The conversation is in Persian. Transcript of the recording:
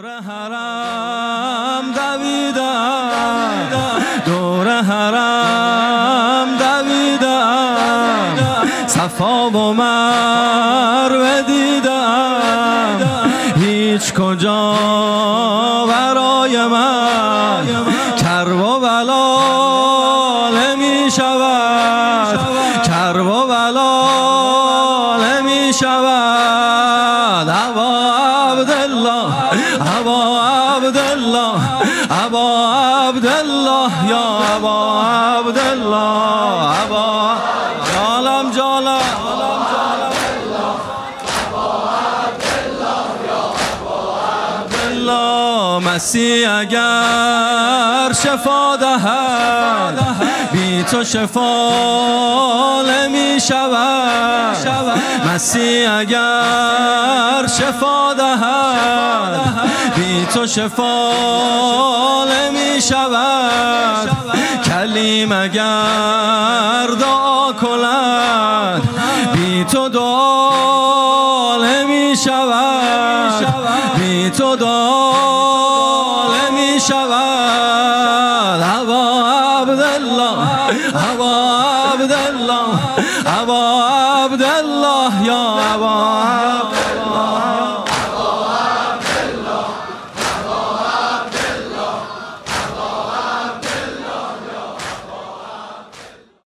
دور حرم دویدم، دور حرم دویدم، صفا و مروه دیدم، هیچ کجا برای من کرب و بلا نمی شود، کرب و بلا نمی شود. ابا عبدالله، ابا عبدالله، ابا عبدالله، یا ابا عبدالله، ابا جالم جالم مسیح اگر شفا دهد بی تو شفا نمی شود، مسیح اگر شفا دهد بی تو شفا نمی شود، کلیم اگر دعا کند بی تو دعا نمی شود، بی تو دعا نمی شود. ابا عبدالله، ابا عبدالله، ابا عبدالله، یا ابا